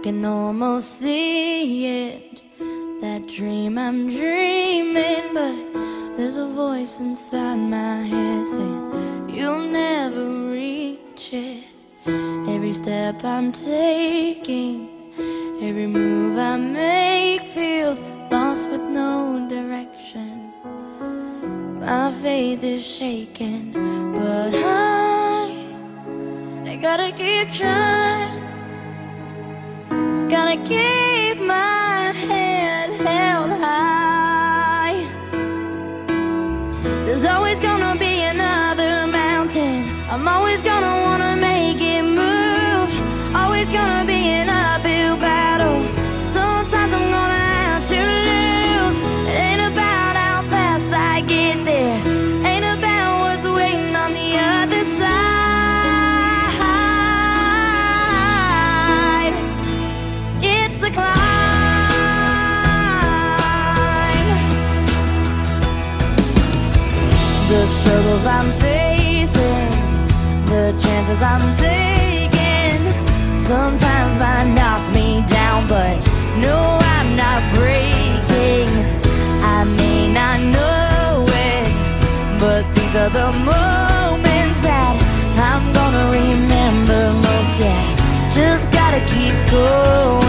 can almost see it, that dream I'm dreaming, but there's a voice inside my head saying you'll never reach it. Every step I'm taking, every move I make feels lost with no direction. My faith is shaking, but I gotta keep trying. Gotta keep my head held high. There's always gonna be another mountain. I'm always gonna wanna make it move. Always gonna be an uphill battle. Sometimes I'm gonna have to lose. It ain't about how fast I get there, ain't about what's waiting on the other side. It's the climb. The struggles I'm facing, the chances I'm taking, sometimes might knock me down, but no, I'm not breaking. I may not know it, but these are the moments that I'm gonna remember most. Yeah, just gotta keep going.